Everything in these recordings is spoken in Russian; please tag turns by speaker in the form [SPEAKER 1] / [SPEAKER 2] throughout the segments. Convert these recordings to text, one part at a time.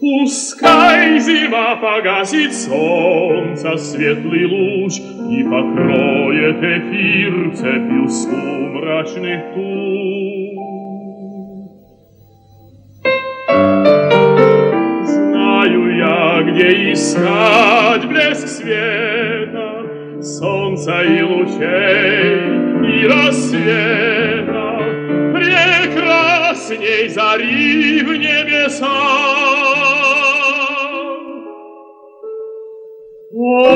[SPEAKER 1] Пускай зима погасит солнца светлый луч и покроет эфир цепью сумрачных туч. Знаю я, где искать блеск света, солнца и лучей, и рассвета, прекрасней зари в небесах. О,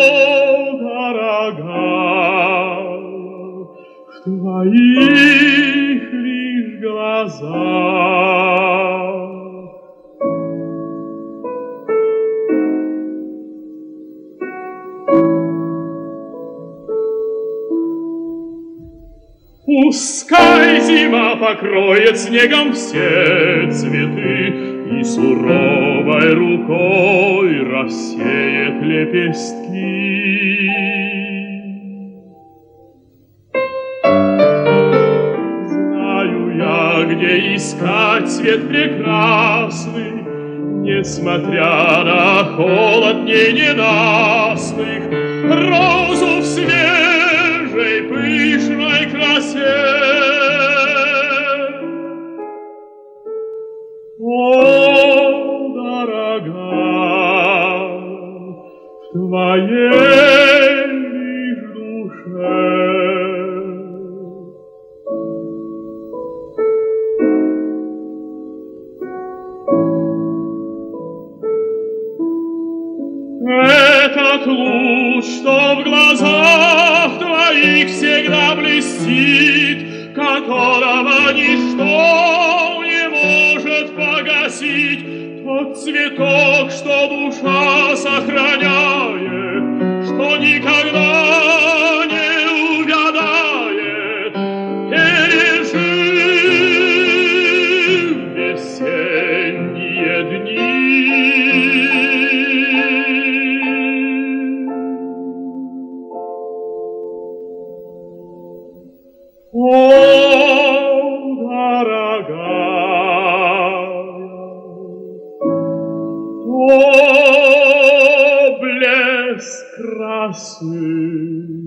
[SPEAKER 1] дорогая, в твоих лишь глазах пускай зима покроет снегом все цветы и суровой рукой рассеет лепестки. Знаю я, где искать цвет прекрасный, несмотря на холод дней ненастных, розу в свежей пышной красе. О, дорогая, в твоей лишь душе этот луч, что в глазах твоих всегда блестит, которого ничто не может погасить, тот цветок, что душа сохраняет, что никогда не увядает, пережив весенние дни. О, дорогая, о, блеск красы!